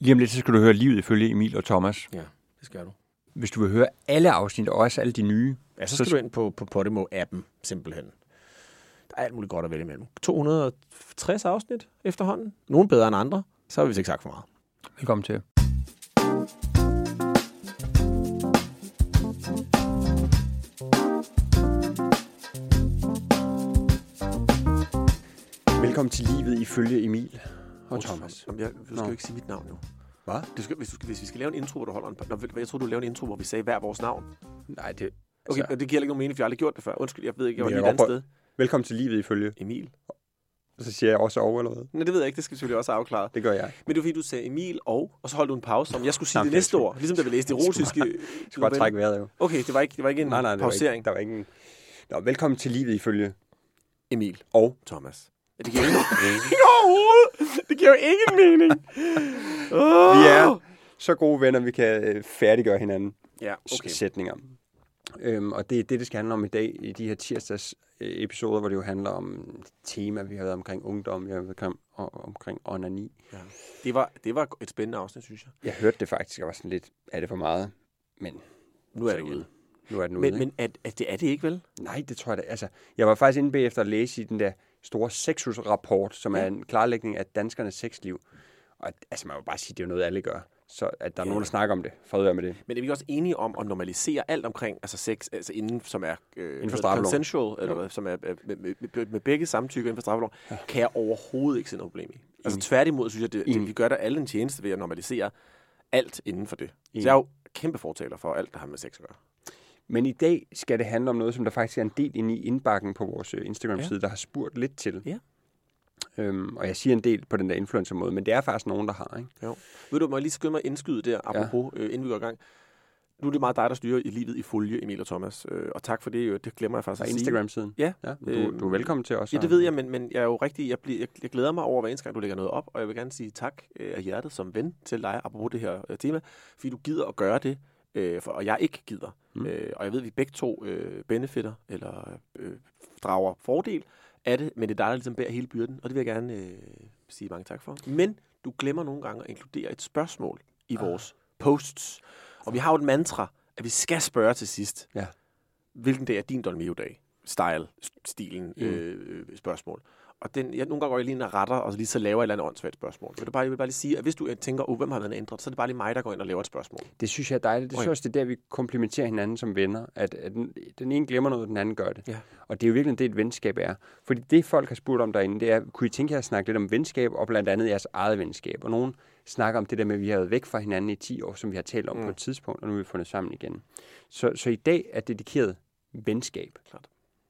Lige om lidt, så skal du høre Livet ifølge Emil og Thomas. Ja, det skal du. Hvis du vil høre alle afsnit, og også alle de nye. Ja, så skal du ind på Podimo-appen, simpelthen. Der er alt muligt godt at vælge imellem. 260 afsnit efterhånden. Nogle bedre end andre. Så har vi vist ikke sagt for meget. Velkommen til. Velkommen til Livet ifølge Emil og Thomas. Du skal jo ikke sige mit navn nu. Hvad? Hvis vi skal lave en intro, hvor du holder jeg tror, du laver en intro, hvor vi sagde hver vores navn. Nej, det... Okay, altså, det giver ikke nogen mening, for jeg har aldrig gjort det før. Undskyld, jeg ved ikke, jeg var lige et andet sted. Velkommen til Livet ifølge Emil. Og så siger jeg også over, eller hvad? Nej, det ved jeg ikke. Det skal vi selvfølgelig også have afklaret. Det gør jeg. Men det var fordi, du sagde Emil og så holdt du en pause, om jeg skulle sige det næste ord. Ligesom da vi læste erotiske... Jeg skulle bare trække vejret jo. Okay, det var ikke en pausering. Der var ikke en... Nå, velkommen til Livet ifølge Emil og Thomas. Det giver jo ingen mening overhovedet. Det giver jo ingen mening. Vi er så gode venner, vi kan færdiggøre hinanden. Ja, okay. Sætninger. Og det er det skal handle om i dag, i de her tirsdags episoder, hvor det jo handler om tema, vi har været omkring ungdom, vi har været omkring onani. Ja. Det var et spændende afsnit, synes jeg. Jeg hørte det faktisk, og var sådan lidt, er det for meget? Men nu er det ude. Nu er den ude. Men er det ikke, vel? Nej, det tror jeg da. Altså, jeg var faktisk inde bagefter at læse i den der store sexus-rapport, som er en klarlægning af danskernes sexliv. Og altså, man må bare sige, det er jo noget, alle gør. Så at der er nogen, der snakker om det. Fred med det. Men er vi også enige om at normalisere alt omkring altså sex, altså inden, som er consensual, eller som er med begge samtykker inden for straffeloven, kan jeg overhovedet ikke se noget problem i. Altså tværtimod synes jeg, at vi gør der alle en tjeneste ved at normalisere alt inden for det. Så jeg er jo kæmpe fortaler for alt, der har med sex at gøre. Men i dag skal det handle om noget, som der faktisk er en del inde i indbakken på vores Instagram-side, der har spurgt lidt til. Ja. Og jeg siger en del på den der influencer-måde, men det er faktisk nogen, der har, ikke? Jo. Ved du, må jeg lige skynde mig indskyde der, apropos, inden vi går i gang. Nu er det meget dig, der styrer i livet ifølge Emil og Thomas. Og tak for det, det glemmer jeg faktisk at sige. Instagram-siden? Ja. Du er velkommen til også. Ja, det ved jeg, men jeg er jo rigtig, jeg glæder mig over hver eneste gang, du lægger noget op, og jeg vil gerne sige tak af hjertet som ven til dig, apropos det her tema, fordi du gider at gøre det, og jeg ikke gider. Og jeg ved, at vi begge to benefitter, eller drager fordel af det, men det er dig, der ligesom bærer hele byrden, og det vil jeg gerne sige mange tak for. Men du glemmer nogle gange at inkludere et spørgsmål i vores posts. Og vi har jo et mantra, at vi skal spørge til sidst, hvilken dag er din Dolmio-dag? Stilen spørgsmål. Og nogle gange går jeg lige ind og retter, og lige så laver jeg et eller andet åndssvagt spørgsmål. Jeg vil bare lige sige, at hvis du tænker, hvem har været ændret, så er det bare lige mig, der går ind og laver et spørgsmål. Det synes jeg er dejligt. Det synes også, det er der, vi komplementerer hinanden som venner. At den ene glemmer noget, den anden gør det. Ja. Og det er jo virkelig det, et venskab er. Fordi det, folk har spurgt om derinde, det er, kunne I tænke jer at snakke lidt om venskab, og blandt andet jeres eget venskab. Og nogen snakker om det der med, at vi har været væk fra hinanden i 10 år, som vi har talt om på et tidspunkt, og nu er vi fundet sammen igen. Så i dag er dedikeret venskab. Klart.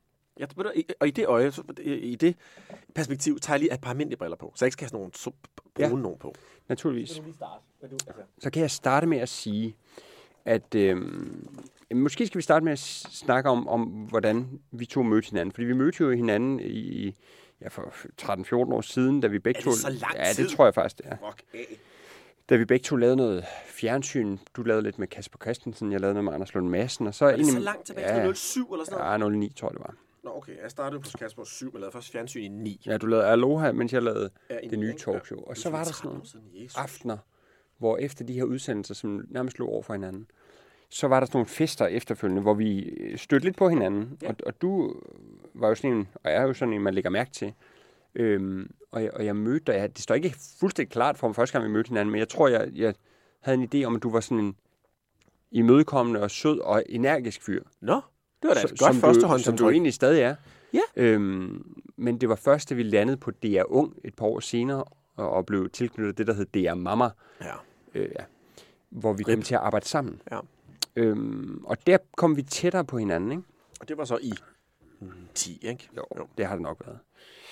Og i det perspektiv tager jeg lige et par almindelige briller på, så jeg ikke skal have sådan nogle brune nogen på. Naturligvis. Så kan jeg starte med at sige, at måske skal vi starte med at snakke om hvordan vi to mødte hinanden. Fordi vi mødte jo hinanden for 13-14 år siden, da vi begge to... Er det så lang tid? Ja, det tror jeg faktisk, det er. Da vi begge to lavede noget fjernsyn. Du lavede lidt med Kasper Christensen, jeg lavede noget med Anders Lund Madsen. Og så er det så langt tilbage? 07 eller sådan noget? Ja, 09 tror jeg, det var. Nå, okay. Jeg startede på Kasper 7, men lavede først fjernsyn i 9. Ja, du lavede Aloha, mens jeg lavede det nye talkshow. Og så var der sådan nogle aftener, hvor efter de her udsendelser, som nærmest lå over for hinanden, så var der sådan nogle fester efterfølgende, hvor vi stødte lidt på hinanden. Ja. Og du var jo sådan en, og jeg er jo sådan en, man lægger mærke til. Og jeg mødte dig. Det står ikke fuldstændig klart for mig første gang, vi mødte hinanden, men jeg tror, jeg havde en idé om, at du var sådan en imødekommende og sød og energisk fyr. Nå, det var da et godt førstehånd, som du egentlig stadig er. Ja. Men det var først, da vi landede på DR Ung et par år senere, og blev tilknyttet det, der hed DR Mamma. Ja. Hvor vi kom til at arbejde sammen. Ja. Og der kom vi tættere på hinanden, ikke? Og det var så i 10, ikke? Jo, det har det nok været.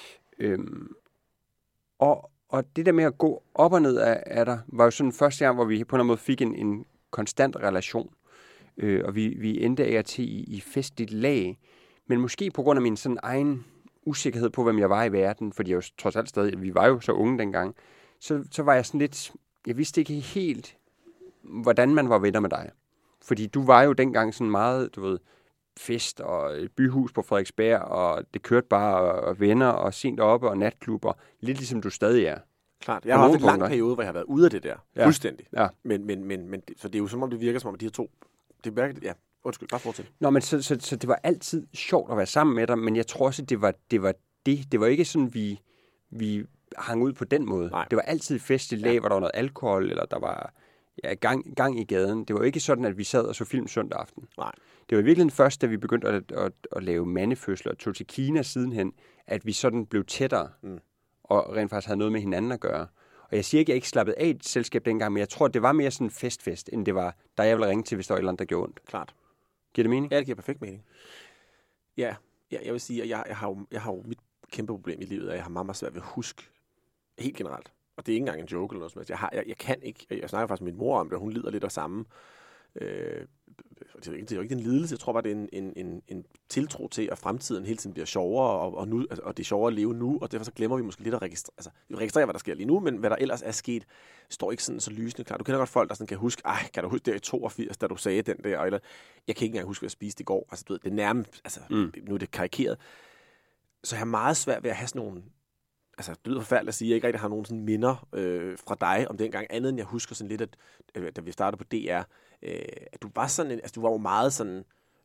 Og det der med at gå op og ned af der, var jo sådan første gang, hvor vi på en eller anden måde fik en konstant relation. Og vi endte af og til i festligt lag. Men måske på grund af min sådan egen usikkerhed på, hvem jeg var i verden, fordi jeg jo trods alt stadig, vi var jo så unge dengang, så var jeg sådan lidt, jeg vidste ikke helt, hvordan man var venner med dig. Fordi du var jo dengang sådan meget, du ved, fest og et byhus på Frederiksberg, og det kørte bare og venner og sent oppe og natklubber, lidt ligesom du stadig er. Klart. Jeg har haft en lang periode, hvor jeg har været ude af det der. Ja. Fuldstændig. Ja. Men så det er jo som om, det virker som om, at de her to... Det virker, ja, undskyld, bare fortsæt. Nå, men så det var altid sjovt at være sammen med dig, men jeg tror også, at det var det. Det var ikke sådan, vi hang ud på den måde. Nej. Det var altid fest i lag, hvor der var noget alkohol, eller der var gang i gaden. Det var ikke sådan, at vi sad og så film søndag aften. Nej. Det var virkelig først, da vi begyndte at lave mandefødsler og tog til Kina sidenhen, at vi sådan blev tættere, og rent faktisk havde noget med hinanden at gøre. Og jeg siger ikke, at jeg ikke slappede af et selskab dengang, men jeg tror, at det var mere sådan fest, end det var, der jeg ville ringe til, hvis der var et eller andet, der gjorde ondt. Klart. Giver det mening? Ja, det giver perfekt mening. Ja, jeg vil sige, at jeg har jo mit kæmpe problem i livet, at jeg har meget svært ved at huske helt generelt. Og det er ikke engang en joke eller noget som helst. Jeg kan ikke, jeg snakker faktisk med min mor om det, hun lider lidt af samme. Det er jo ikke en lidelse, jeg tror bare, det er en tiltro til, at fremtiden hele tiden bliver sjovere, og det er sjovere at leve nu, og derfor så glemmer vi måske lidt at registrere, hvad der sker lige nu, men hvad der ellers er sket, står ikke sådan så lysende klart. Du kender godt folk, der sådan kan huske, kan du huske der i 82, da du sagde den der, eller jeg kan ikke engang huske, hvad jeg spiste i går. Altså, du ved, det er nærmest, nu er det karikeret. Så jeg har meget svært ved at have sådan nogle, altså det lyder forfærdeligt at sige, at jeg ikke rigtig har nogen sådan minder fra dig om dengang, andet end jeg husker sådan lidt, at da vi startede på DR, at du var sådan, altså du var jo meget sådan,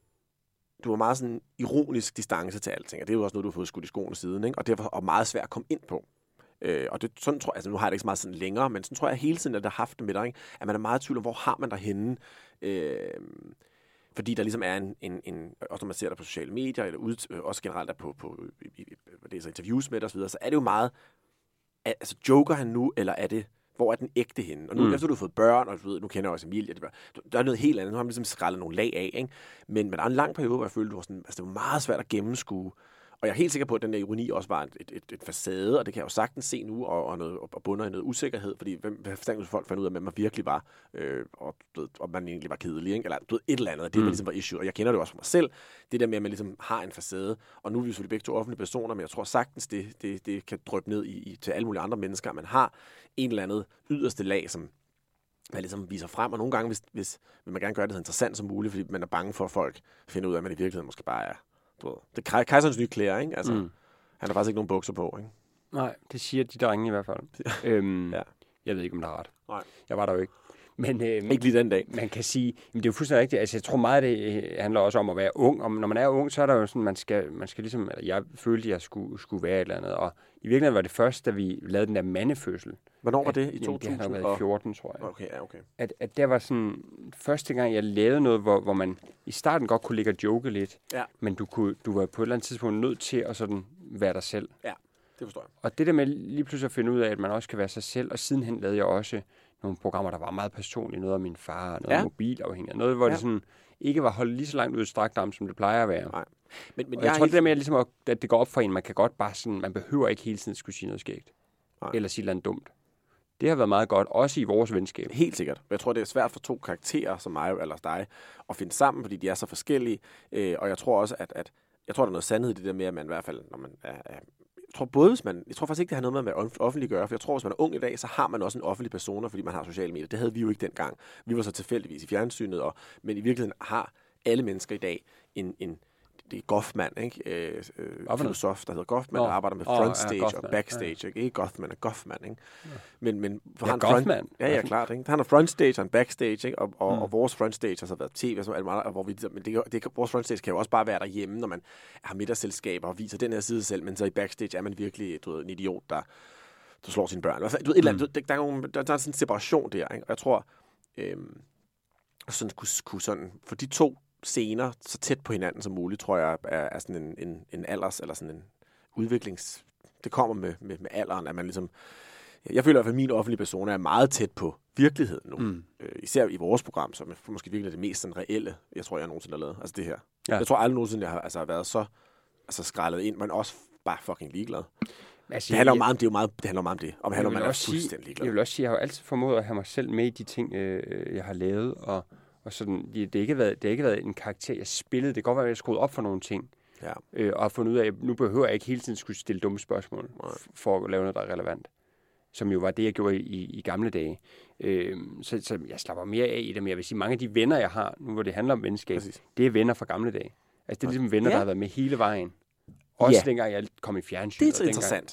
ironisk distance til alting, og det er jo også noget, du har fået skudt i skoene siden, ikke? Og derfor er meget svært at komme ind på. Og det, sådan tror jeg, altså nu har jeg det ikke så meget sådan længere, men sådan tror jeg hele tiden, at jeg har haft det med dig, ikke? At man er meget i tvivl om, hvor har man derhenne, fordi der ligesom er også når man ser det på sociale medier, eller også generelt er på det er så interviews med dig osv., så er det jo meget, altså joker han nu, eller er det, hvor er den ægte henne? Og nu efter du har fået børn, og du ved, nu kender jeg også Emilie, der er noget helt andet, nu har man ligesom skrællet nogle lag af, ikke? Men der er en lang periode, hvor jeg følte, det var meget svært at gennemskue. Og jeg er helt sikker på, at den der ironi også var et facade, og det kan jeg jo sagtens se nu, og bunder i noget usikkerhed, fordi hvad forstændigt folk fandt ud af, hvem man virkelig var, og man egentlig var kedelig, ikke? Eller et eller andet, det ligesom var issue. Og jeg kender det også fra mig selv, det der med, at man ligesom har en facade, og nu er vi selvfølgelig begge to offentlige personer, men jeg tror sagtens, det kan dryppe ned til alle mulige andre mennesker, at man har en eller andet yderste lag, som man ligesom viser frem, og nogle gange hvis vil man gerne gøre det så interessant som muligt, fordi man er bange for, at folk finder ud af, at man i virkeligheden måske bare er det er kejserens nye klæder, ikke? Altså, han har faktisk ikke nogen bukser på, ikke? Nej, det siger de drenge i hvert fald. Ja. Jeg ved ikke, om der er ret. Nej. Jeg var der jo ikke. Men, ikke lige den dag. Man kan sige, men det er jo fuldstændig rigtigt. Altså, jeg tror meget, det handler også om at være ung. Og når man er ung, så er der jo sådan, man skal ligesom, jeg følte, at jeg skulle være et eller andet. Og i virkeligheden var det først, da vi lavede den der mandefødsel. Hvornår var det? I 2000? Det har været i 14, tror jeg. Okay, ja, okay. At der var sådan, første gang, jeg lavede noget, hvor man i starten godt kunne ligge og joke lidt. Ja. Men du var på et eller andet tidspunkt nødt til at sådan være dig selv. Ja, det forstår jeg. Og det der med lige pludselig at finde ud af, at man også kan være sig selv. Og sidenhen lavede jeg også nogle programmer, der var meget personlige. Noget af min far, noget mobilafhængighed. Noget, hvor det sådan ikke var holdt lige så langt ud i strakt arm, som det plejer at være. Nej. Men jeg tror, det der med, ligesom, at det går op for en, man kan godt bare sådan, man behøver ikke hele tiden skulle sige noget skægt. Nej. Eller sige noget dumt. Det har været meget godt, også i vores venskab. Helt sikkert. Jeg tror, det er svært for to karakterer, som mig eller dig, at finde sammen, fordi de er så forskellige. Og jeg tror også, at der er noget sandhed i det der med, at man i hvert fald, når man er jeg tror faktisk ikke, det har noget med at være offentlig gøre, for jeg tror, hvis man er ung i dag, så har man også en offentlig persona, fordi man har sociale medier. Det havde vi jo ikke dengang. Vi var så tilfældigvis i fjernsynet, men i virkeligheden har alle mennesker i dag det er Goffman, ikke? Filosof, der hedder Goffman, der arbejder med frontstage og backstage, ikke? Ikke Goffman, er Goffman, ikke? Ja. Men for han Goffman. Ja, klart, ikke? Han har frontstage og en backstage, ikke? Og vores frontstage har så været tv, hvor vi, men vores frontstage kan jo også bare være derhjemme, når man har middagsselskaber og viser den her side selv, men så i backstage er man virkelig en idiot, der slår sine børn. Du ved, et eller andet, der er sådan en separation der, ikke? Og jeg tror, sådan kunne sådan, for de to scener så tæt på hinanden som muligt, tror jeg, er sådan en alders, eller sådan en udviklings... Det kommer med alderen, at man ligesom... Jeg føler i hvert fald, at min offentlige persona er meget tæt på virkeligheden nu. Især i vores program, som er måske virkelig det mest sådan reelle, jeg tror, jeg nogensinde har lavet. Altså det her. Ja. Jeg tror aldrig nogensinde, jeg har været så skrællet ind, men også bare fucking ligeglad. Altså, det handler jo meget om det. Det handler meget om det. Og det handler om, at man er fuldstændig ligeglad. Jeg vil også sige, at jeg har altid formået at have mig selv med i de ting, jeg har lavet, og sådan, det har ikke været en karakter, jeg spillede. Det kan godt være, at jeg skruede op for nogle ting. Ja. Og har fundet ud af, at nu behøver jeg ikke hele tiden skulle stille dumme spørgsmål for at lave noget, der er relevant. Som jo var det, jeg gjorde i gamle dage. Så jeg slapper mere af i det. Men jeg vil sige, mange af de venner, jeg har, nu hvor det handler om venskab, det er venner fra gamle dage. Altså det er ligesom venner, der har været med hele vejen. Også dengang jeg kom i fjernsyn. Det er så interessant.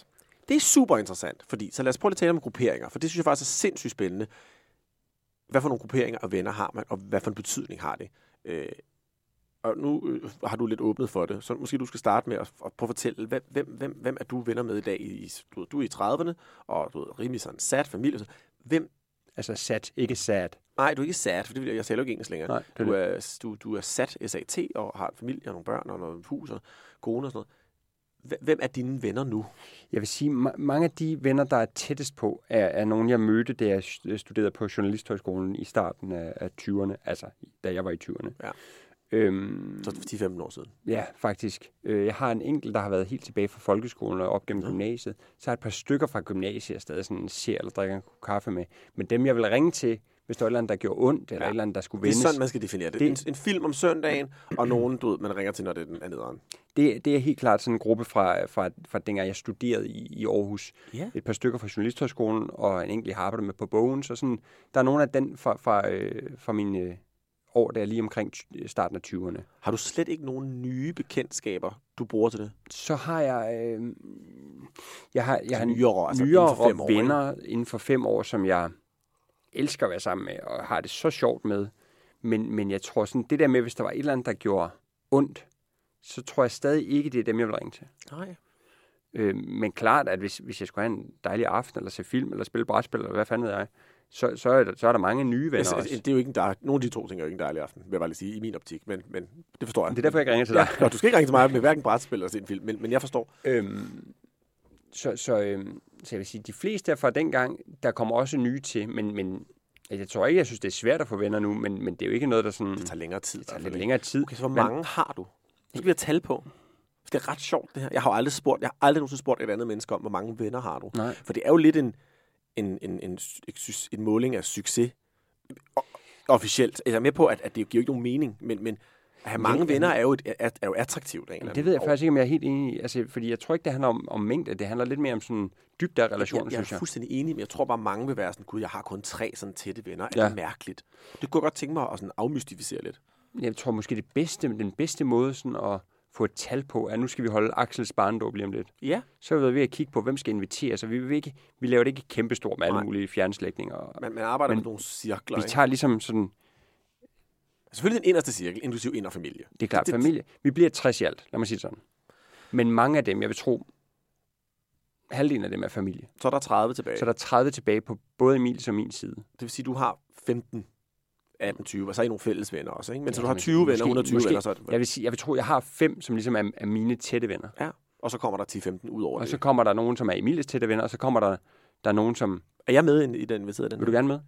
Det er super interessant, fordi så lad os prøve at tale om grupperinger, for det synes jeg faktisk er sindssygt spændende. Hvad for nogle grupperinger og venner har man, og hvad for en betydning har det? Og nu har du lidt åbnet for det, så måske du skal starte med at prøve at fortælle, hvem er du venner med i dag? Du er i 30'erne, og du er rimelig sådan sat familie. Hvem? Altså sat, ikke sat. Nej, du er ikke sat, for jeg taler jo ikke engelsk længere. Nej, du er sat, SAT, og har en familie og nogle børn og noget hus og kone og sådan noget. Hvem er dine venner nu? Jeg vil sige, mange af de venner, der er tættest på, er nogle, jeg mødte, da jeg studerede på Journalisthøjskolen i starten af 20'erne, altså da jeg var i 20'erne. Ja. Så 10-15 år siden? Ja, faktisk. Jeg har en enkelt, der har været helt tilbage fra folkeskolen og op gennem gymnasiet. Så har et par stykker fra gymnasiet, jeg stadig sådan ser eller drikker en kaffe med. Men dem, jeg vil ringe til, hvis der er et eller andet, der gjorde ondt, eller et eller andet, der skulle vendes. Det er sådan, man skal definere det. En film om søndagen, og nogen, man ringer til, når det er nederen. Det er helt klart sådan en gruppe fra dengang jeg studerede i Aarhus. Yeah. Et par stykker fra Journalisthøjskolen, og en enkelt, jeg har arbejdet med på bogen. Så sådan, der er nogle af den fra mine år, der er lige omkring starten af 20'erne. Har du slet ikke nogen nye bekendtskaber, du bruger til det? Så har jeg... Jeg har nyere venner inden for 5 år, som jeg elsker at være sammen med, og har det så sjovt med. Men jeg tror sådan, det der med, hvis der var et eller andet, der gjorde ondt, så tror jeg stadig ikke, det er dem, jeg vil ringe til. Nej. Men klart, at hvis jeg skulle have en dejlig aften, eller se film, eller spille brætspil, eller hvad fanden ved jeg, så er der mange nye venner også. Det er jo ikke nogle af de to ting er jo ikke en dejlig aften, vil jeg bare lige sige, i min optik, men det forstår jeg. Det er derfor, jeg ikke ringer til dig. Ja, du skal ikke ringe til mig med hverken brætspil eller se en film, men jeg forstår. Så jeg vil sige, de fleste fra dengang, der kommer også nye til, men jeg tror ikke, jeg synes, det er svært at få venner nu, men det er jo ikke noget, der sådan... Det tager længere tid. Det tager lidt længere tid. Okay, så hvor mange har du? Nu skal vi have tal på. Det er ret sjovt, det her. Jeg har aldrig nogensinde spurgt et andet menneske om, hvor mange venner har du. Nej. For det er jo lidt en måling af succes officielt. Jeg er med på, at det giver ikke nogen mening, men at have mange venner er jo attraktivt. Det ved jeg faktisk ikke, om jeg er helt enig i. Altså, fordi jeg tror ikke, det handler om mængde. Det handler lidt mere om sådan dybde af relationer, synes jeg. Jeg er fuldstændig enig, men jeg tror bare, mange vil være sådan, gud, jeg har kun 3 sådan tætte venner. Er det mærkeligt? Det kunne jeg godt tænke mig at sådan afmystificere lidt. Jeg tror måske, den bedste måde sådan at få et tal på, at nu skal vi holde Axels barndåb lige om lidt. Ja. Så er vi ved at kigge på, hvem skal invitere. Så vi laver det ikke kæmpestort med alle mulige fjernslægtninger. Man arbejder med nogle cirkler. Vi tager ligesom sådan... Selvfølgelig den inderste cirkel, inklusiv inderfamilie. Det er klart, familie. Vi bliver 60 i alt, lad mig sige sådan. Men mange af dem, jeg vil tro, halvdelen af dem er familie. Så er der 30 tilbage. Så er der 30 tilbage på både Emils og min side. Det vil sige, du har 15, 18, 20, og så er I nogle fælles venner også, ikke? Men så du har 20 venner, 120 venner, så er det... Jeg vil tro, jeg har 5, som ligesom er mine tætte venner. Ja, og så kommer der 10-15 ud over og det. Så kommer der nogen, som er Emilies tætte venner, og så kommer der nogen, som... Er jeg med i den? Vil du gerne med?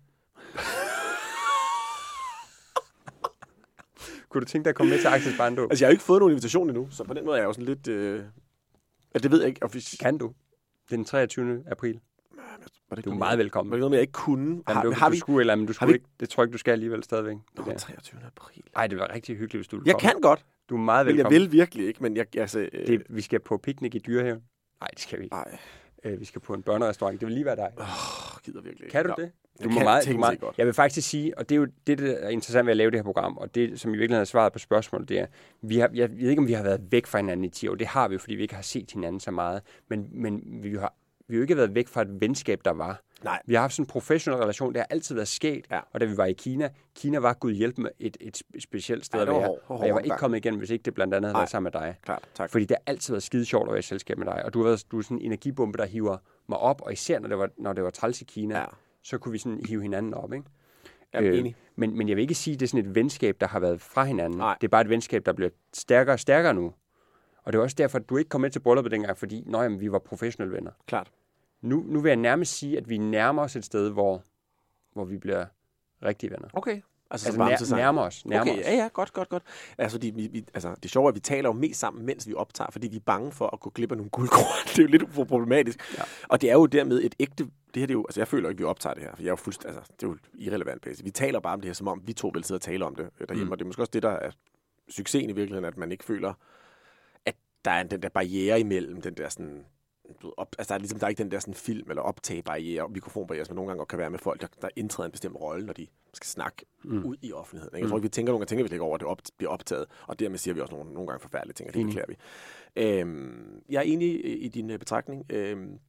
Kunne du tænke dig at komme med til Axels barndåb? Altså, jeg har jo ikke fået nogen invitation endnu, så på den måde er jeg jo sådan lidt... det ved jeg ikke. Kan du? Det er den 23. april. Du er meget velkommen. Var det noget med, jeg ikke kunne? Du skulle, eller men du skulle ikke. Det tror jeg ikke, du skal alligevel stadigvæk. Nå, 23. april. Ej, det var rigtig hyggeligt, hvis du ville komme. Jeg kan godt. Du er meget velkommen. Men jeg vil virkelig ikke, men vi skal på piknik i Dyrehaven. Nej, det skal vi ikke. Nej. Vi skal på en børnerestaurant. Det vil lige være dig. Gider virkelig ikke. Kan du det? Du må meget. Jeg vil faktisk sige, og det er jo det, der er interessant ved at lave det her program, og det, som i virkeligheden har svaret på spørgsmålet, det er, jeg ved ikke, om vi har været væk fra hinanden i 10 år. Det har vi jo, fordi vi ikke har set hinanden så meget. Men vi har jo ikke været væk fra et venskab, der var. Nej. Vi har haft sådan en professionel relation, det har altid været skægt, og da vi var i Kina var Gud hjælp med et specielt sted at være. Og jeg var ikke kommet igen, hvis ikke det blandt andet havde været sammen med dig. Klart, tak. Fordi det har altid været skide sjovt at være i selskab med dig, og du er sådan en energibombe, der hiver mig op, og især når det var træls i Kina, så kunne vi sådan hive hinanden op, ikke? Enig. Men jeg vil ikke sige, at det er sådan et venskab, der har været fra hinanden. Nej. Det er bare et venskab, der bliver stærkere og stærkere nu. Og det er også derfor, at du ikke kom med til brylluppet dengang, fordi vi var professionelle venner. Klart. Nu vil jeg nærmest sige, at vi nærmer os et sted, hvor vi bliver rigtige venner. Okay. Altså nærmer os. Okay, ja, godt. Altså, det sjove er, at vi taler jo mest sammen, mens vi optager, fordi vi er bange for at gå glip af nogle guldkorn. Det er jo lidt problematisk. Ja. Og det er jo dermed et ægte... Det her, det er jo, altså jeg føler ikke, vi optager det her, for jeg er jo fuldstændig... Altså, det er jo irrelevant pæs. Vi taler bare om det her, som om vi to vil sidde og tale om det derhjemme, og det er måske også det, der er succesen i virkeligheden, at man ikke føler, at der er den der barriere imellem den der sådan... der er ikke den der sådan film- eller optagebarriere og mikrofonbarriere, som nogle gange godt kan være med folk, der indtræder en bestemt rolle, når de skal snakke ud i offentligheden. Jeg tror ikke, vi tænker nogle ting, vi lægger over, at det bliver optaget, og dermed siger vi også nogle gange forfærdelige ting, og det beklager vi. Jeg er enig i din betragtning.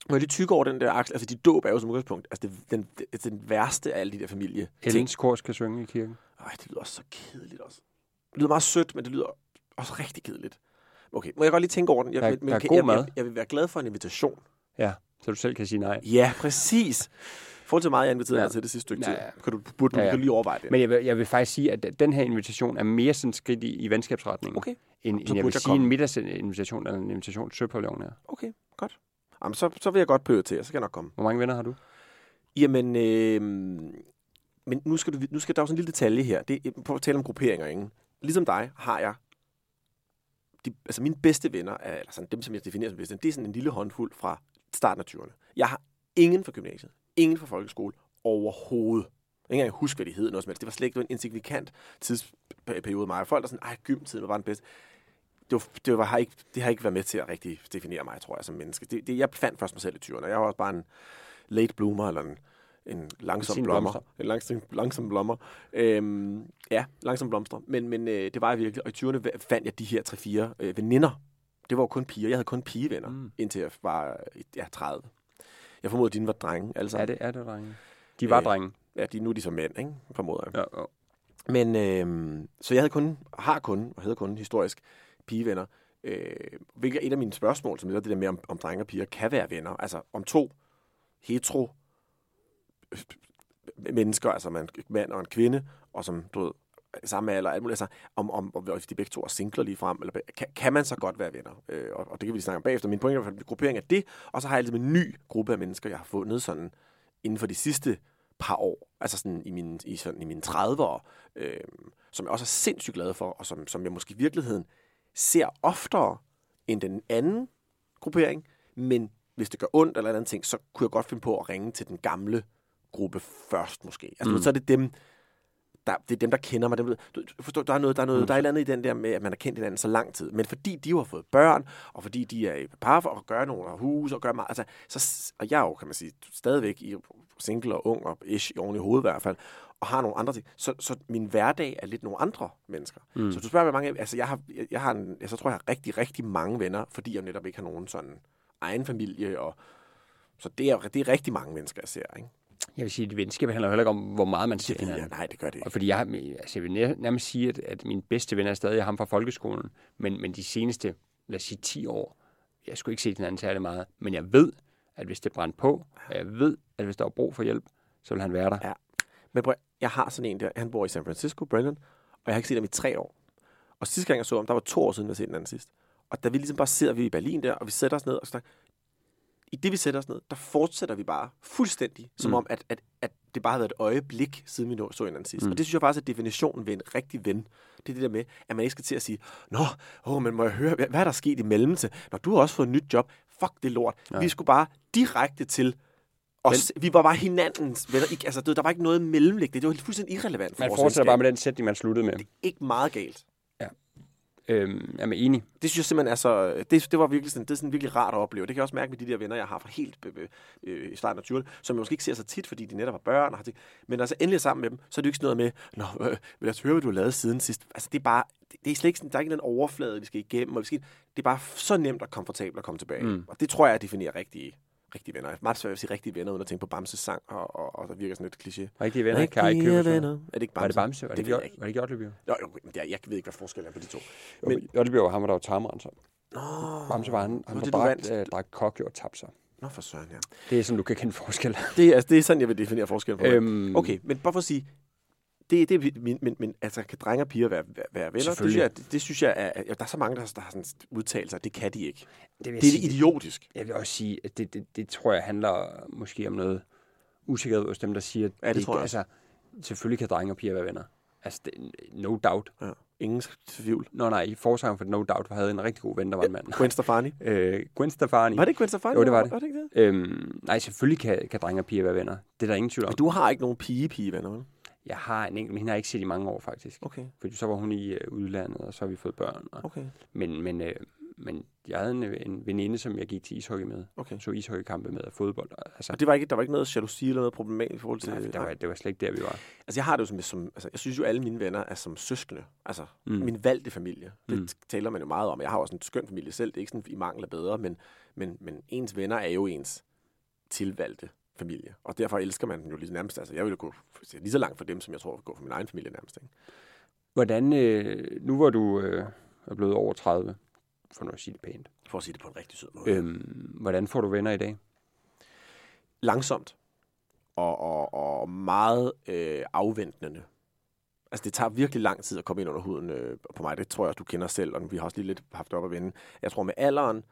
Må jeg lige tykke over den der Axel? Altså, de dåb er jo som udgangspunkt. Altså, den værste af alle de der familie. Helens kor skal synge i kirken. Det lyder også så kedeligt også. Det lyder meget sødt, men det lyder også rigtig kedeligt. Okay, må jeg godt lige tænke over den? Der er god mad. Jeg vil være glad for en invitation. Ja, så du selv kan sige nej. Ja, præcis. I forhold til meget, jeg inviterede dig til det sidste stykke tid. Kan du lige overveje det? Men jeg vil faktisk sige, at den her invitation er mere sådan skridt i venskabsretningen. Okay. End jeg vil sige en middagsinvitation eller en invitation til Søpavillonen her. Okay, godt. Jamen, så vil jeg godt prioritere, så skal jeg nok komme. Hvor mange venner har du? Jamen, men nu skal der jo sådan en lille detalje her. På at tale om grupperinger, ikke? Ligesom dig har jeg mine bedste venner, eller sådan dem, som jeg definerer som bedste, det er sådan en lille håndfuld fra starten af 20'erne. Jeg har ingen fra gymnasiet, ingen fra folkeskole overhovedet. Jeg kan ikke engang huske, hvad de hed noget som helst. Det var slet ikke en insignifikant tidsperiode mig. Folk der sådan, gymtiden var bare den bedste. Det har ikke været med til at rigtig definere mig, tror jeg, som menneske. Jeg fandt først mig selv i 20'erne. Jeg var også bare en late bloomer, eller en langsom blommer. En langsom blommer. Langsom blomster. Men det var jeg virkelig. Og i 20'erne fandt jeg de her 3-4 veninder. Det var jo kun piger. Jeg havde kun pigevenner, indtil jeg var 30. Jeg formoder, at dine var drenge, alle sammen. Er det drenge? De var drenge. Ja, nu er de så mænd, ikke? Formoder jeg. Ja. Men, så jeg havde kun historisk pigevenner. Hvilket er et af mine spørgsmål, som er det der med, om drenge og piger kan være venner. Altså, om to hetero mennesker, altså en mand og en kvinde, og som, du ved, samme alder, alt muligt, altså, om de begge to er singler lige frem, eller kan man så godt være venner? Og det kan vi lige snakke om bagefter. Min pointe er, at gruppering er det, og så har jeg altid en ny gruppe af mennesker, jeg har fundet sådan inden for de sidste par år, altså sådan i mine 30'ere, som jeg også er sindssygt glad for, og som jeg måske i virkeligheden ser oftere end den anden gruppering, men hvis det gør ondt eller andet ting, så kunne jeg godt finde på at ringe til den gamle gruppe først måske. Altså så er det dem, der kender mig. Forstår, der er et eller andet i den der med, at man har kendt hinanden så lang tid. Men fordi de har fået børn, og fordi de er i par for at gøre nogle hus og gøre meget, altså, og jeg er jo, kan man sige, stadigvæk i single og ung og ish oven i hovedet i hvert fald, og har nogle andre ting. Så min hverdag er lidt nogle andre mennesker. Så du spørger mig mange, altså jeg tror, jeg har rigtig, rigtig mange venner, fordi jeg netop ikke har nogen sådan egen familie, og så det er rigtig mange mennesker, jeg ser, ikke? Jeg vil sige, at venskab handler heller ikke om, hvor meget man ser hinanden. Nej, det gør det ikke. Og fordi jeg vil nærmest sige, at min bedste ven er stadig ham fra folkeskolen, men de seneste, lad os sige 10 år, jeg skulle ikke se hinanden særlig meget, men jeg ved, at hvis det brændte på, og jeg ved, at hvis der var brug for hjælp, så vil han være der. Ja. Men prøv, jeg har sådan en der, han bor i San Francisco, Brendan, og jeg har ikke set ham i 3 år. Og sidste gang jeg så ham, der var 2 år siden, jeg så den anden sidst. Og da vi ligesom bare sidder vi i Berlin der, og vi sætter os ned og snakker, i det vi sætter os ned, der fortsætter vi bare fuldstændig, som om, at det bare har været et øjeblik, siden vi så hinanden sidst. Og det synes jeg faktisk er definitionen ved en rigtig ven. Det er det der med, at man ikke skal til at sige, men må jeg høre, hvad er der sket i mellemtiden? Når du har også fået et nyt job, fuck det lort. Ja. Vi skulle bare direkte til os. Vi var bare hinandens venner. Altså, der var ikke noget mellemliggende. Det var fuldstændig irrelevant for man vores fortsætter bare med den sætning, man sluttede med. Det er ikke meget galt. Jeg er enig. Det synes jeg simpelthen er så... Det var virkelig sådan, det er sådan virkelig rart at opleve. Det kan jeg også mærke med de der venner, jeg har fra helt i starten af 20'erne, som jeg måske ikke ser så tit, fordi de netop har børn. Men altså endelig sammen med dem, så er det jo ikke sådan noget med, vil jeg høre, hvad du har lavet siden sidst. Altså det er bare... Det er slet ikke sådan, der er ikke den overflade, vi skal igennem. Og det er bare så nemt og komfortabelt at komme tilbage. Og det tror jeg definerer rigtige venner. Det er meget svært at sige rigtige venner, uden at tænke på Bamses sang, og der virker sådan lidt kliché. Rigtige venner, kan jeg ikke købe venner. Er det ikke Bamse? Var det Bamse? Var det ikke Jotlebjerg? Jeg ved ikke, hvad forskellen er på de to. Men Jotlebjerg var ham, der var tarmrenser. Bamse var han der drak kokke og tabte sig. Nå, for søren, ja. Det er sådan, du kan kende forskel. Det er sådan, jeg vil definere forskellen på. Okay, men bare for at sige, men altså, kan drenge og piger være venner? Det synes jeg er... Der er så mange, der har sådan udtalelser, det kan de ikke. Det er idiotisk. Jeg vil også sige, at det tror jeg handler måske om noget usikkerhed hos dem, der siger, at det tror jeg. Altså, selvfølgelig kan drenge og piger være venner. Altså, no doubt. Ja, ingen tvivl. Nej, i forsøgen for No Doubt havde en rigtig god ven, der var en mand. Gwen Stefani? Gwen Stefani. Var det Gwen Stefani? Jo, det var det. Var det ikke det? Nej, selvfølgelig kan drenge og piger være venner. Det er der ingen tvivl om. Men du har ikke nogen pige-venner, vel? Jeg har en enkelt, men hende har jeg ikke set i mange år, faktisk. Okay. Fordi så var hun i udlandet, og så har vi fået børn. Okay. Men jeg havde en veninde, som jeg gik til ishockey med. Okay. Så ishockeykampe med og fodbold. Altså, og der var ikke noget jalousi eller noget problematisk i forhold til... Nej, det var slet ikke der, vi var. Altså, jeg har det jo som jeg synes jo, alle mine venner er som søskende. Altså, min valgte familie. Det taler man jo meget om. Jeg har også en skøn familie selv. Det er ikke sådan, i mangel af bedre, men ens venner er jo ens tilvalgte familie. Og derfor elsker man den jo lige nærmest. Altså, jeg vil jo gå lige så langt for dem, som jeg tror vil gå for min egen familie nærmest. Ikke? Hvordan, nu hvor du er blevet over 30, for nu at sige det pænt. For at sige det på en rigtig sød måde. Hvordan får du venner i dag? Langsomt. Og meget afventende. Altså, det tager virkelig lang tid at komme ind under huden på mig. Det tror jeg også, du kender selv, og vi har også lige lidt haft det op at vende. Jeg tror, med alderen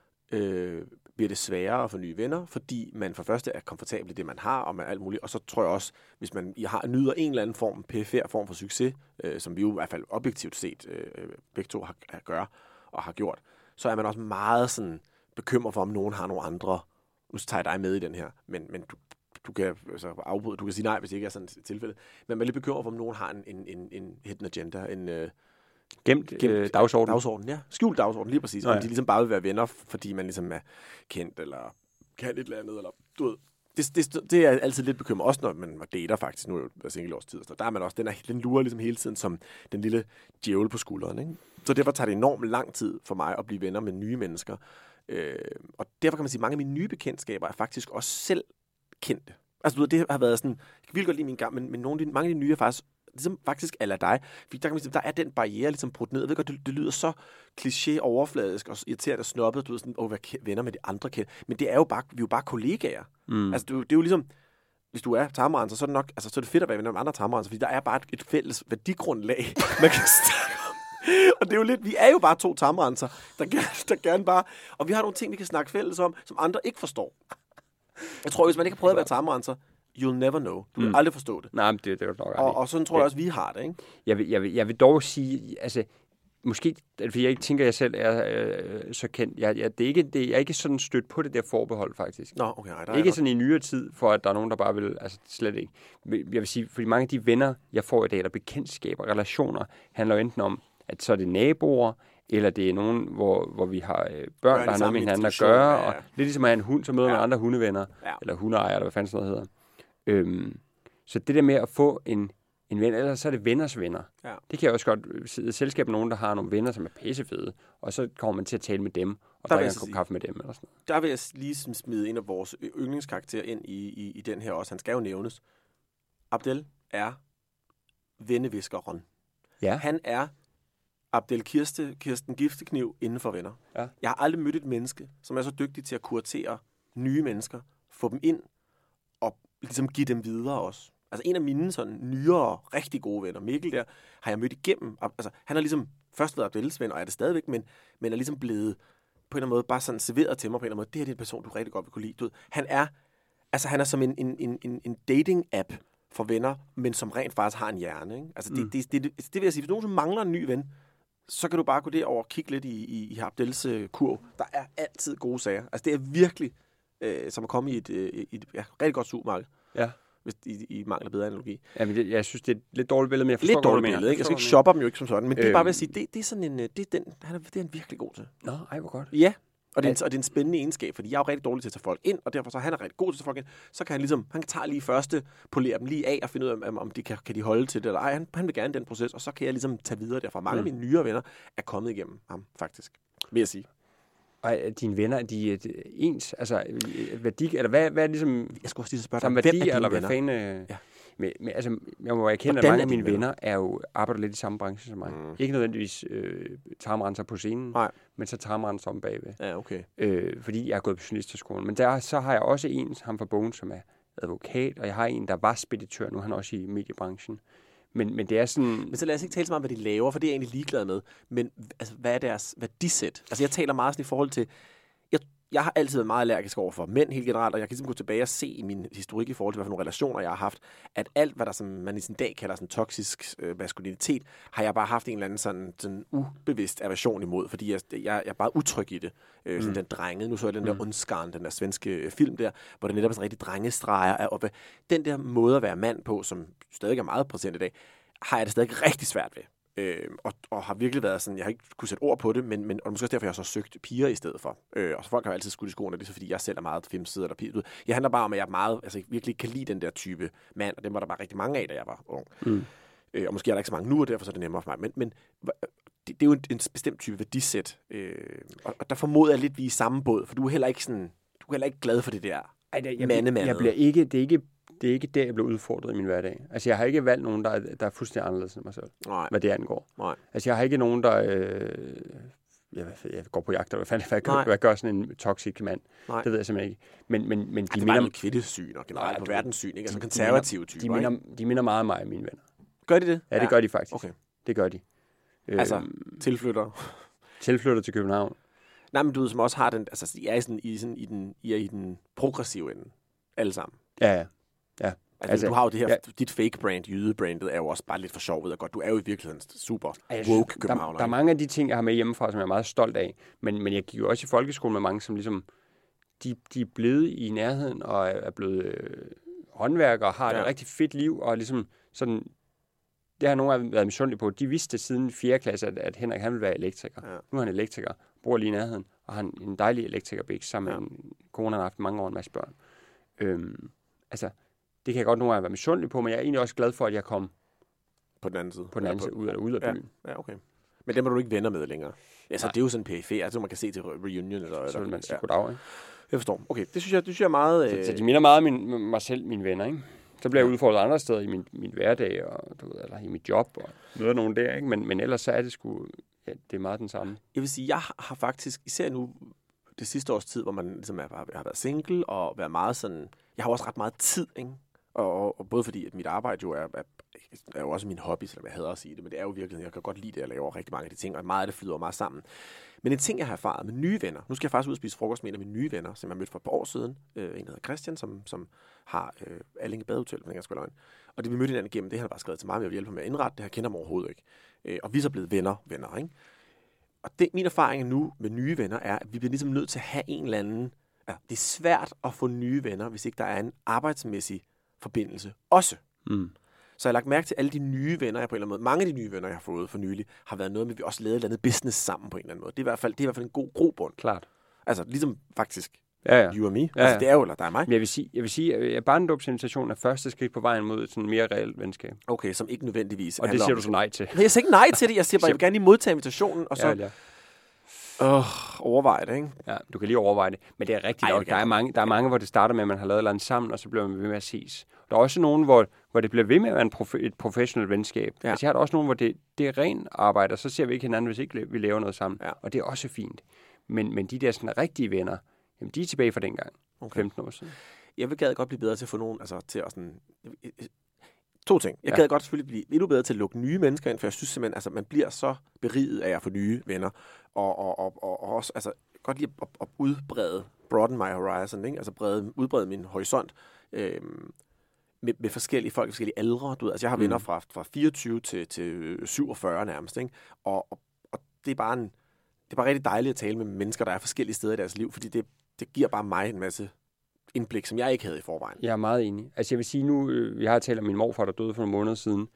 bliver det sværere at få nye venner, fordi man for første er komfortabel i det, man har, og man alt muligt. Og så tror jeg også, hvis man nyder en eller anden form, PFR form for succes, som vi jo i hvert fald objektivt set begge to gør og har gjort, så er man også meget sådan bekymret for, om nogen har nogle andre. Nu tager jeg dig med i den her, men du kan altså afbryde, du kan sige nej, hvis det ikke er sådan et tilfælde. Men man er lidt bekymret for, om nogen har en hidden agenda, en gemt dagsorden. Dagsorden, ja. Skjult dagsorden, lige præcis. Om de ligesom bare vil være venner, fordi man ligesom er kendt, eller kan et eller andet, eller du ved. Det er altid lidt bekymret, også når man dater faktisk. Nu er jo single års tid, så der er man også, den lurer ligesom hele tiden som den lille djævel på skulderen, ikke? Så derfor tager det enormt lang tid for mig at blive venner med nye mennesker. Og derfor kan man sige, at mange af mine nye bekendtskaber er faktisk også selv kendte. Altså, du ved, det har været sådan, jeg kan virkelig godt lide min gang, men mange af de nye er faktisk a la dig. Fordi der kan man sige, der er den barriere ligesom brudt ned. Jeg ved godt, det lyder så kliché, overfladisk og irriterende og snobbet, du ved sådan, være venner med de andre kendte. Men det er jo bare, vi er jo bare kollegaer. Altså, det er jo ligesom, hvis du er tarmrenser, så er det nok, altså, så er det fedt at være venner med andre tarmrenser, fordi der er bare et fælles værdigrundlag, man kan snakke om. Og det er jo lidt, vi er jo bare to tarmrenser, der gerne bare, og vi har nogle ting, vi kan snakke fælles om, som andre ikke forstår. Jeg tror, hvis man ikke har prøvet at være tarmrenser, you'll never know. Du vil aldrig forstå det. Nej, men det er nok og sådan tror jeg også, vi har det, ikke? Jeg vil dog sige, altså, måske, fordi jeg ikke tænker, at jeg selv er så kendt. Jeg er ikke sådan stødt på det der forbehold, faktisk. Nå, okay. Der ikke sådan i nyere tid, for at der er nogen, der bare vil, altså slet ikke. Jeg vil sige, fordi mange af de venner, jeg får i dag, eller bekendtskaber, relationer, handler jo enten om, at så er det naboer, eller det er nogen, hvor vi har børn, der har noget med hinanden at gøre, og lidt ligesom at have en hund, så møder man andre hundevenner, eller hundeejere, eller hvad fanden sådan noget hedder. Så det der med at få en ven, ellers så er det venners venner. Ja. Det kan jeg også godt sidde i selskab med nogen, der har nogle venner, som er pissefede, og så kommer man til at tale med dem, og drikke en kop kaffe med dem, eller sådan noget. Der vil jeg lige smide en af vores yndlingskarakterer ind i den her også. Han skal jo nævnes. Abdel er venneviskeren. Ja. Han er Abdel Kirsten Giftekniv inden for venner. Ja. Jeg har aldrig mødt et menneske, som er så dygtig til at kuratere nye mennesker, få dem ind og ligesom give dem videre også. Altså en af mine sådan nyere, rigtig gode venner, Mikkel der, har jeg mødt igennem. Altså han har ligesom først været Abdels ven, og er det stadigvæk, men er ligesom blevet på en eller anden måde bare sådan serveret til mig på en eller anden måde. Det her er en person, du rigtig godt vil kunne lide. Du ved, han er som en dating-app for venner, men som rent faktisk har en hjerne. Ikke? Altså det vil jeg sige, hvis nogen mangler en ny ven, så kan du bare gå derover og kigge lidt i Abdels kurv. Der er altid gode sager. Altså det er virkelig som at komme i et rigtig godt supermarked. Ja. Hvis i mangel af bedre analogi. Jamen, jeg synes, det er et lidt dårligt billede, men jeg forstår, lidt dårligt billede, ikke? Jeg skal ikke shoppe dem jo ikke som sådan, men det er bare ved at sige, det er sådan en, det er en virkelig god til. Nå, ej, hvor godt. Ja, og det er en spændende egenskab, fordi jeg er jo rigtig dårlig til at tage folk ind, og derfor så han er rigtig god til at tage folk ind, så kan han tager lige første, polere dem lige af og finde ud af, om de kan de holde til det, eller ej, han vil gerne den proces, og så kan jeg ligesom tage videre derfra. Mange af mine nyere venner er kommet igennem ham, faktisk, vil jeg sige. Og dine venner, de er ens, altså værdi, eller hvad er ligesom... Jeg skulle også lige spørge dig, værdi, eller hvad fanden... Ja. Men altså, jeg må erkende, at mange af mine venner arbejder lidt i samme branche som mig. Ikke nødvendigvis tarmrenser på scenen, men så tarmrenser om bagved. Ja, okay. Fordi jeg er gået på journalisterskolen. Men så har jeg også en, ham fra Bogen, som er advokat, og jeg har en, der var speditør, nu er han også i mediebranchen. Men det er sådan... Men så lad os ikke tale så meget om, hvad de laver, for det er jeg egentlig ligeglad med. Men altså, hvad er deres værdisæt? Altså, jeg taler meget sådan i forhold til... Jeg har altid været meget allergisk over for mænd helt generelt, og jeg kan ligesom gå tilbage og se i min historik i forhold til, hvad for nogle relationer jeg har haft, at alt, hvad der som man i sin dag kalder sådan toksisk maskulinitet, har jeg bare haft en eller anden sådan ubevidst aversion imod, fordi jeg er bare utryg i det. Sådan den drenge. Nu så jeg den der Ondskarn, den der svenske film der, hvor der netop er sådan rigtig drengestreger. Og den der måde at være mand på, som stadig er meget præsent i dag, har jeg det stadig rigtig svært ved. Og har virkelig været sådan, jeg har ikke kunne sætte ord på det, men og måske også derfor, jeg har så søgt piger i stedet for. Og så folk har jo altid skudt i skoene, det er så fordi, jeg selv er meget femsider eller piger. Jeg handler bare om, at jeg er meget, altså virkelig kan lide den der type mand, og dem var der bare rigtig mange af, da jeg var ung. Og måske er der ikke så mange nu, og derfor så er det nemmere for mig. Men det er jo en bestemt type værdisæt. Og der formoder jeg lidt, vi er i samme båd, for du er heller ikke glad for det der Jeg bliver ikke, det er ikke der, jeg bliver udfordret i min hverdag. Altså, jeg har ikke valgt nogen, der er fuldstændig anderledes end mig selv, hvad det angår. Nej. Altså, jeg har ikke nogen, der... jeg går på jagt, hvad gør sådan en toxic mand? Nej. Det ved jeg simpelthen ikke. Men de minder om kvindesyn og generelt på verdenssyn, ikke? Altså konservative typer. De minder meget om mig, mine venner. Gør de det? Ja, det gør de faktisk. Okay. Det gør de. Altså, tilflytter til København. Nej, men du ved, som også har den... Altså, I er i den progressive ende. Alle sammen. Ja. Altså, du har jo det her... Dit fake-brand, jydebrandet, er jo også bare lidt for sjov, ved jeg godt. Du er jo i virkeligheden super woke københavner. Der er mange af de ting, jeg har med hjemmefra, som jeg er meget stolt af. Men jeg gik jo også i folkeskole med mange, som ligesom... De er blevet i nærheden og er blevet håndværkere og har et rigtig fedt liv. Og ligesom sådan... Det har nogen af været misundelige på. De vidste siden 4. klasse, at Henrik han ville være elektriker. Ja. Nu er han elektriker, bor lige i nærheden, og har en dejlig elektrikerbæk sammen med en kone, han har haft mange år, en masse børn. Altså, det kan jeg godt nogle gange være misundelig på, men jeg er egentlig også glad for, at jeg kom på den anden side. Ud af byen. Ja, okay. Men dem er du ikke venner med længere. Ja, så det er jo sådan PFA, altså man kan se til reunion. Så vil man sige goddag, ikke? Jeg forstår. Okay, det synes jeg er meget... Så de minder meget om mig selv, mine venner, ikke? Så bliver jeg udfordret andre steder i min hverdag, og, du ved, eller i mit job, og møder nogen der, ikke? Men ellers så er det sgu... Ja, det er meget den samme. Jeg vil sige, jeg har faktisk, især nu det sidste års tid, hvor man ligesom har været single, og været meget sådan... Jeg har også ret meget tid, ikke? Og både fordi, at mit arbejde jo er jo også min hobby, selvom jeg hader at sige det, men det er jo virkelig, jeg kan godt lide det, at lave rigtig mange af de ting, og meget af det flyder meget sammen. Men en ting, jeg har erfaret med nye venner, nu skal jeg faktisk ud og spise frokost med en af mine nye venner, som jeg mødte for et par år siden, en der hedder Christian, som har Allinge Badehotel, for den løgn. Og det vi mødte hinanden igennem, det han bare skrevet til mig, at jeg vil hjælpe ham med at indrette det, jeg kender ham overhovedet ikke. Og vi er så blevet venner, ikke? Og min erfaring nu med nye venner er, at vi bliver ligesom nødt til at have en eller anden... Ja, det er svært at få nye venner, hvis ikke der er en arbejdsmæssig forbindelse også. Så jeg har lagt mærke til alle de nye venner, jeg på en eller anden måde... Mange af de nye venner, jeg har fået for nylig, har været noget med, at vi også lavede et eller andet business sammen på en eller anden måde. Det er i hvert fald en god grobund. Klart. Altså, ligesom faktisk you og me. Ja. Altså, det er jo, eller der er mig. Men jeg vil sige at barnedåbsinvitation er første skridt på vejen mod sådan mere reelt venskab. Okay, som ikke nødvendigvis... Og det siger du så nej til. Nej, jeg siger ikke nej til det. Jeg siger bare, jeg vil gerne lige modtage invitationen, og så... overveje det, ikke? Ja, du kan lige overveje det. Men det er rigtigt nok. Der er mange, hvor det starter med, at man har lavet noget sammen, og så bliver man ved med at ses. Der er også nogen, hvor det bliver ved med at være et professionelt venskab. Ja. Altså, jeg har da også nogen, hvor det er ren arbejde, og så ser vi ikke hinanden, hvis ikke vi laver noget sammen. Ja. Og det er også fint. Men de der sådan rigtige venner, jamen, de er tilbage fra dengang. 15 år siden. Jeg vil godt blive bedre til at få nogen, altså til at sådan... To ting. Jeg gad godt selvfølgelig blive endnu bedre til at lukke nye mennesker ind, for jeg synes simpelthen, altså man bliver så beriget af at få nye venner, og også altså godt lide at udbrede, broaden my horizon, ikke? Altså udbrede min horisont med forskellige folk, forskellige aldre. Du ved. Altså jeg har venner fra 24 til 47 nærmest, ikke? Og det er bare rigtig dejligt at tale med mennesker, der er forskellige steder i deres liv, fordi det giver bare mig en masse indblik, som jeg ikke havde i forvejen. Jeg er meget enig. Altså jeg vil sige nu, jeg har talt om min morfar, der døde for nogle måneder siden.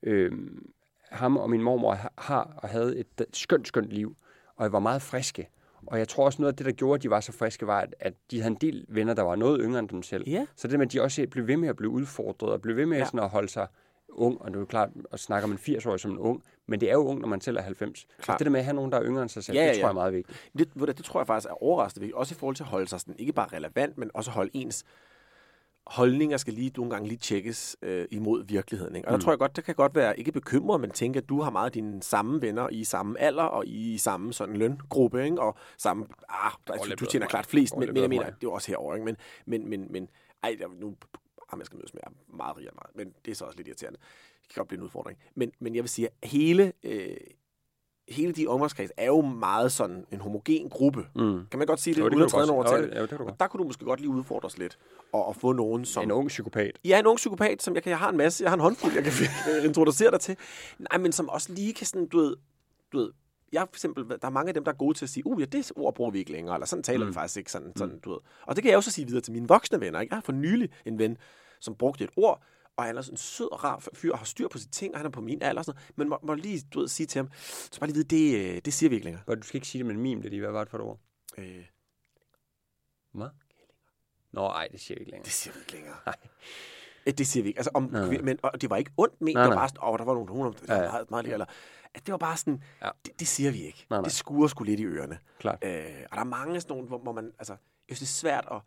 Ham og min mormor har og havde et skønt liv, og jeg var meget friske. Og jeg tror også noget af det, der gjorde, at de var så friske, var, at de havde en del venner, der var noget yngre end dem selv. Yeah. Så det med, at de også blev ved med at blive udfordret, og blev ved med sådan at holde sig ung, og det er jo klart at snakke om en 80-årig som en ung, men det er jo ung, når man selv er 90. Så det der med at have nogen, der er yngre end sig selv, det tror jeg er meget vigtigt. Det tror jeg faktisk er overraskende vigtigt, også i forhold til at holde sig sådan, ikke bare relevant, men også holde ens holdninger skal nogle gange lige tjekkes imod virkeligheden. Ikke? Og der tror jeg godt, det kan godt være ikke bekymret, men tænke, at du har meget af dine samme venner i samme alder og i samme sådan løngruppe, ikke? Og samme, du tjener klart flest, men jeg mener, det er jo også herovre, ikke? Men nu jeg skal mødes med, jeg er meget rigere meget, men det er så også lidt irriterende. Det kan godt blive en udfordring. Men jeg vil sige, at hele de omgangskreds er jo meget sådan en homogen gruppe. Kan man godt sige det? Uden at træde over til. Og der kunne du måske godt lige udfordre os lidt. Og få nogen som... En ung psykopat. Ja, en ung psykopat, som jeg har en masse. Jeg har en håndfuld, jeg kan introducere dig til. Nej, men som også lige kan sådan, du ved, jeg for eksempel, der er mange af dem, der er gode til at sige, det ord bruger vi ikke længere, eller sådan taler vi faktisk ikke sådan, du ved. Og det kan jeg også sige videre til mine voksne venner. Ikke? Jeg har for nylig en ven, som brugte et ord, og han er sådan en sød og rar fyr, og har styr på sine ting, og han er på min alder og sådan noget. Men må lige, du ved, sige til ham, så bare lige vide, det siger vi ikke længere. Du skal ikke sige det med en meme, det lige. Hvad var det for et ord? Hvad? Nå, ej, det siger vi ikke længere. Det siger vi ikke længere. Nej. Det siger vi ikke. Altså, men og det var ikke ondt ment, det var bare sådan, der var nogle der var meget lige, eller at det var bare sådan, det siger vi ikke. Nej. Det skuer sgu lidt i ørerne. Klart. Og der er mange sådan nogle, hvor man, altså, jeg synes, det er svært at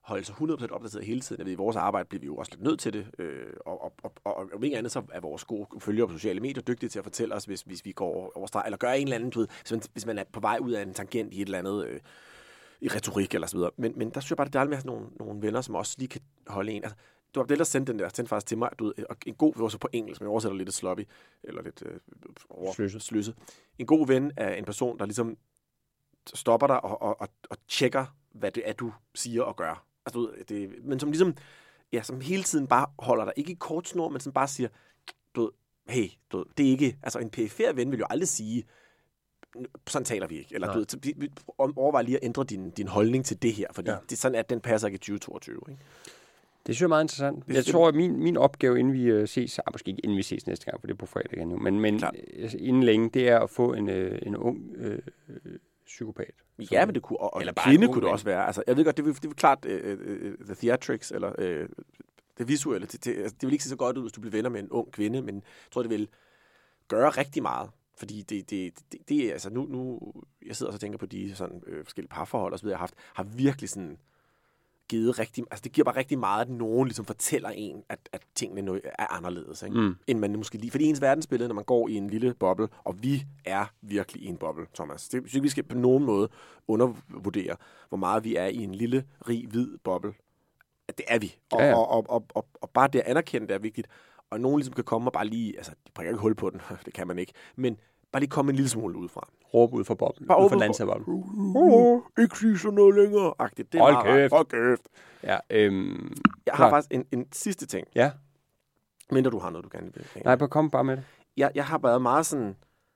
holde sig 100% opdateret hele tiden. Jeg ved, i vores arbejde bliver vi jo også lidt nødt til det, og om ikke andet, så er vores gode følgere på sociale medier dygtige til at fortælle os, hvis vi går over streg, eller gør en eller anden, du ved, hvis man er på vej ud af en tangent i et eller andet i retorik eller så videre. Men der synes jeg bare, det er dejligt med at have nogle venner, som også lige kan holde en. Altså, du har det der sendt den der, sendte faktisk til mig, du ved, en god, det var så på engelsk, men jeg oversætter lidt sloppy, eller lidt sløset. En god ven er en person, der ligesom stopper dig og tjekker, hvad det er, du siger og gør. Altså, men som ligesom, ja, som hele tiden bare holder dig, ikke i kort snor, men som bare siger, hey, det er ikke, altså en perifer ven vil jo aldrig sige, sådan taler vi ikke. Eller vi overvejer lige at ændre din holdning til det her, fordi det er sådan, at den passer ikke i 2022. Ikke? Det synes jeg er meget interessant. Jeg tror, at min opgave, inden vi ses, måske ikke inden vi ses næste gang, for det er på fredag igen nu, men inden længe, det er at få en ung psykopat. Ja, men det kunne, og eller kvinde kunne det også være. Altså, jeg ved godt, det vil klart the theatrics, eller det visuelle. Det vil ikke se så godt ud, hvis du bliver venner med en ung kvinde, men jeg tror, det vil gøre rigtig meget. Fordi det er, altså nu, jeg sidder og tænker på de sådan forskellige parforhold og så videre, jeg har virkelig sådan givet rigtig, altså det giver bare rigtig meget, at nogen ligesom fortæller en, at tingene er anderledes, ikke? End man måske lige, fordi ens verdensbillede, når man går i en lille boble, og vi er virkelig i en boble, Thomas. Det synes ikke, vi skal på nogen måde undervurdere, hvor meget vi er i en lille, rig, hvid boble. Det er vi. Og bare det at anerkende, det er vigtigt. Og nogen ligesom kan komme og bare lige, altså, de prikker ikke hul på den, det kan man ikke, men bare lige komme en lille smule udefra. Råbe ud fra boblen, ud fra landsaboblen. Ikke sige sådan noget længere. Agtigt. Det er hold kæft. Ja, jeg har faktisk en sidste ting. Ja. Mindre du har noget, du gerne vil. Nej, kom bare med det. Jeg har været meget sådan,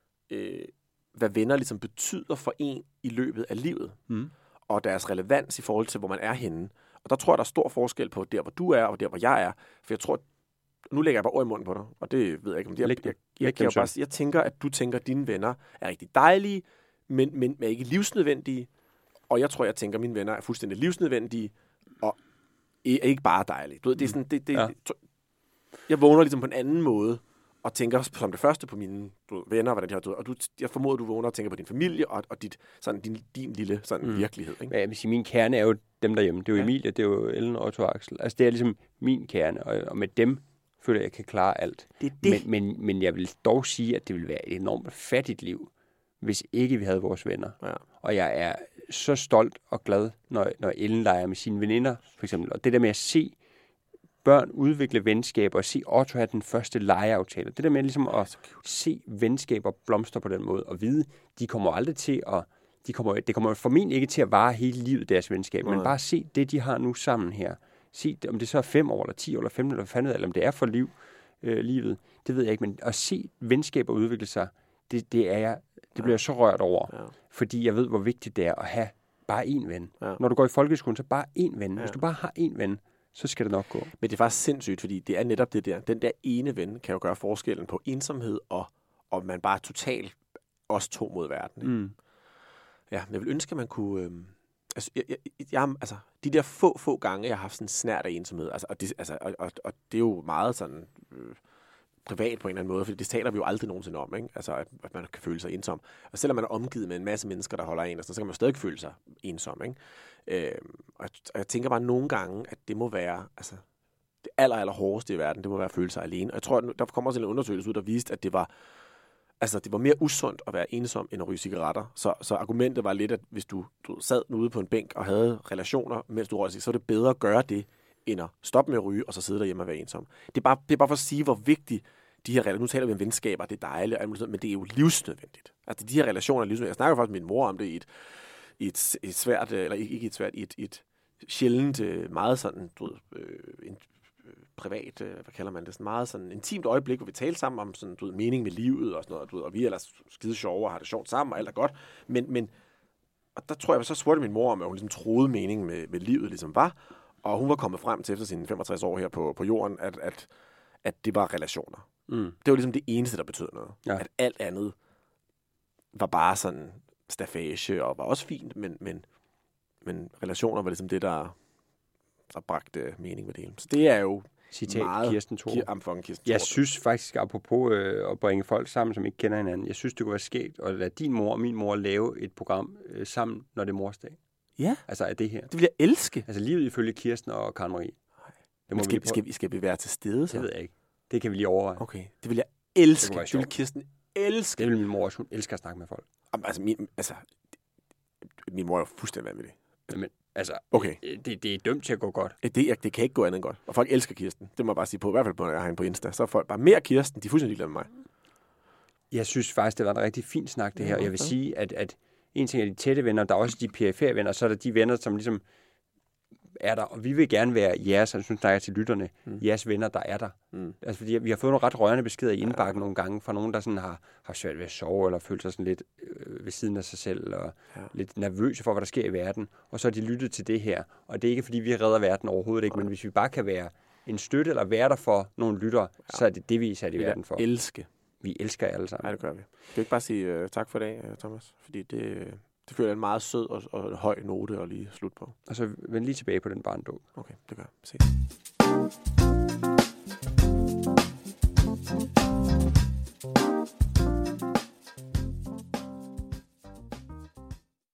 hvad venner ligesom betyder for en i løbet af livet. Og deres relevans i forhold til, hvor man er henne. Og der tror jeg, der er stor forskel på der, hvor du er, og der, hvor jeg er. For jeg tror, nu lægger jeg bare ord i munden på dig, og det ved jeg ikke, om det jeg tænker, at du tænker, at dine venner er rigtig dejlige, men er ikke livsnødvendige. Og jeg tror, jeg tænker, at mine venner er fuldstændig livsnødvendige, og er ikke bare dejlige. Du ved, det er sådan, jeg vågner ligesom på en anden måde, og tænker som det første på mine venner, hvordan de har, og jeg formoder, du vågner og tænker på din familie, og din lille sådan virkelighed. Ikke? Jeg vil sige, min kerne er jo dem derhjemme. Det er jo Emilie, det er jo Ellen, Otto og Axel. Altså, det er ligesom min kerne, og med dem føler jeg kan klare alt. Det. Men jeg vil dog sige, at det ville være et enormt fattigt liv, hvis ikke vi havde vores venner. Ja. Og jeg er så stolt og glad, når Ellen leger med sine veninder, for eksempel. Og det der med at se børn udvikle venskaber, og se Otto have den første legeaftale. Det der med ligesom at se venskaber blomstre på den måde, og vide, de kommer aldrig til at... det kommer formentlig ikke til at vare hele livet, deres venskab, men bare se det, de har nu sammen her. Se, om det så er 5 år, eller 10 år, eller 15, eller hvad fanden, eller om det er for livet, det ved jeg ikke, men at se venskaber udvikle sig, det bliver jeg så rørt over, fordi jeg ved, hvor vigtigt det er at have bare én ven. Ja. Når du går i folkeskolen, så bare én ven. Hvis du bare har én ven, så skal det nok gå. Men det er faktisk sindssygt, fordi det er netop det der. Den der ene ven kan jo gøre forskellen på ensomhed, og man bare totalt os to mod verden. Ikke? Ja, jeg vil ønske, at man kunne... Altså, de der få gange, jeg har haft sådan en snært af ensomhed, og det er jo meget sådan privat på en eller anden måde, for det taler vi jo aldrig nogensinde om, ikke? Altså, at man kan føle sig ensom. Og selvom man er omgivet med en masse mennesker, der holder en, så kan man jo stadig føle sig ensom, ikke? Og jeg tænker bare nogle gange, at det må være, altså, det aller hårdeste i verden, det må være at føle sig alene. Og jeg tror, at der kommer også en undersøgelse ud, der viste, at det var mere usundt at være ensom, end at ryge cigaretter. Så argumentet var lidt, at hvis du sad ude på en bænk og havde relationer, mens du røg, så er det bedre at gøre det, end at stoppe med at ryge, og så sidde derhjemme og være ensom. Det er bare for at sige, hvor vigtigt de her relationer... Nu taler vi om venskaber, det er dejligt, men det er jo livsnødvendigt. Altså, de her relationer er livsnødvendigt. Jeg snakker faktisk med min mor om det i et svært, eller ikke et svært, i et sjældent, meget sådan, privat, hvad kalder man det, sådan meget sådan intimt øjeblik, hvor vi taler sammen om sådan, mening med livet og sådan noget, og vi er ellers skide sjove og har det sjovt sammen, og alt er godt, men og der tror jeg, så spurgte min mor om, at hun ligesom troede meningen med livet ligesom var, og hun var kommet frem til efter sine 65 år her på jorden, at det var relationer. Det var ligesom det eneste, der betød noget. Ja. At alt andet var bare sådan staffage, og var også fint, men relationer var ligesom det, der bragte mening med det. Så det er jo citat meget Kirsten Thorup. Jeg synes faktisk, apropos at bringe folk sammen, som ikke kender hinanden, jeg synes, det kunne være skægt at lade din mor og min mor lave et program sammen, når det er morsdag. Ja. Altså af det her. Det vil jeg elske. Altså livet ifølge Kirsten og Karen Marie. Det må Skal vi være til stede, så? Det ved jeg ikke. Det kan vi lige overveje. Okay, det vil jeg elske. Det vil Kirsten elske. Det vil min mor også. Hun elsker at snakke med folk. Min mor er jo fuldstændig vanvittig. Men, altså, okay. Det er dømt til at gå godt. Det kan ikke gå andet end godt. Og folk elsker Kirsten. Det må jeg bare sige på. I hvert fald, når jeg har hende på Insta. Så er folk bare mere Kirsten. De er fuldstændig ligeglade med mig. Jeg synes faktisk, det var en rigtig fin snak, det her. Og jeg vil sige, at en ting er de tætte venner, der er også de perifære venner, så er der de venner, som ligesom er der. Og vi vil gerne være jeres, og jeg synes, der er til lytterne, jeres venner, der er der. Altså, fordi vi har fået nogle ret rørende beskeder i indbakken nogle gange, fra nogen, der sådan har svært ved at sove, eller følt sig sådan lidt ved siden af sig selv, og lidt nervøse for, hvad der sker i verden. Og så har de lyttet til det her. Og det er ikke, fordi vi redder verden overhovedet ikke, men hvis vi bare kan være en støtte, eller være der for nogle lyttere, så er det det, vi er sat i verden for. Vi elsker jer alle sammen. Nej, det gør vi. Kan du ikke bare sige tak for i dag, Thomas? Fordi det føler jeg en meget sød og høj note at lige slutte på. Og så vend lige tilbage på den barndåb. Okay, det gør jeg. Ses.